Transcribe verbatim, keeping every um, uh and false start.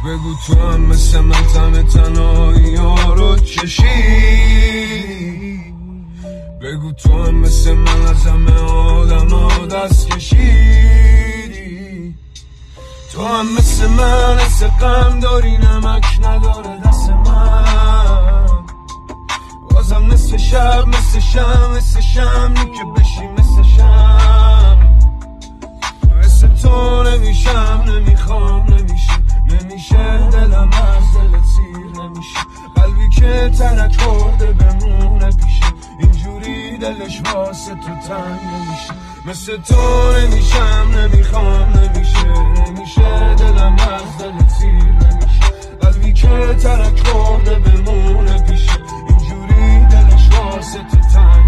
بگو تو هم مثل من تن تنهایی ها رو کشی، بگو تو هم مثل من از همه آدم ها دست کشیدی، تو هم مثل من حس غم داری نمک نداره دست من، بازم مثل شب مثل شم مثل شمنی که بشی مثل شم، مثل تو نمیشم نمیخوام نمیشه نمیشه دلم از دلت سیر نمیشه، قلبی که ترک خورده بمونه پیشه اینجوری دلش واسه تو تنگ نمیشه، مثل تو نمیشم نمیخوام نمیشه نمیشه دلم از دلت سیر نمیشه، قلبی که ترک خورده بمونه پیشه اینجوری دلش واسه تو تنگ